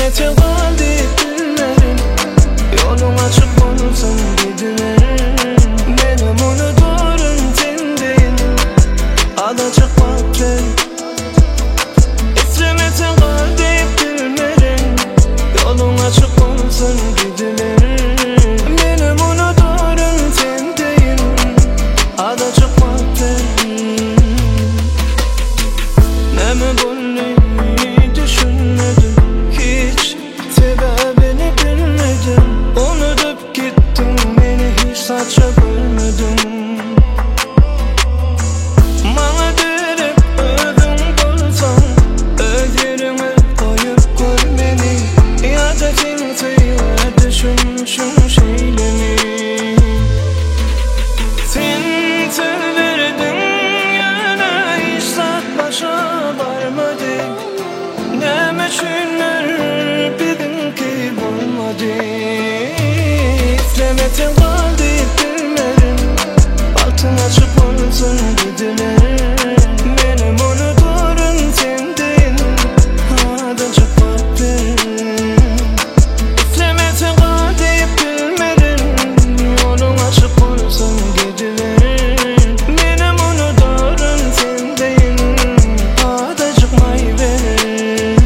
İstemete kaldı günlerim, yolun açık olsun gidilerim. Benim unuturum sendeyim, adacık vaktim. İstemete kaldı günlerim, yolun açık olsun gidilerim. Benim unuturum sendeyim, adacık vaktim. Ne mi bunu düşünmedim, hiç sebebini bilmedim. Unutup gittin beni, hiç saça bölmedim. Bana derip öldüm bulsan, öz yerime koyup koy beni. İadetin sayılar düşünmüşüm şeyleri. Sen severdin yana, hiç saat başa varmadı. Ne meçhuller bildim ki bulmadı. İstemete kaldı günlerim, altın açık olsun gidilerim. Benim unuturum sendin, adacık vaktim. İstemete kaldı günlerim, yolun açık olsun gidilerim. Benim unuturum sendin, adacık mayverim.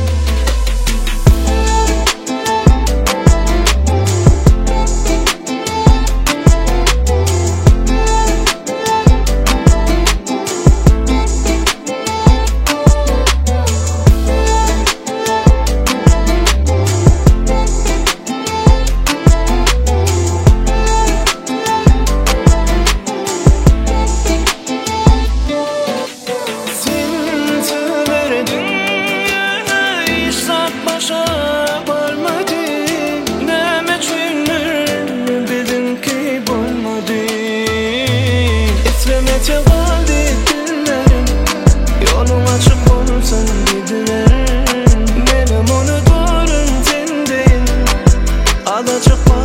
İstemete kaldı günlerim, yolun açık olsun gidilerim. Benim unuturum sendin, adacık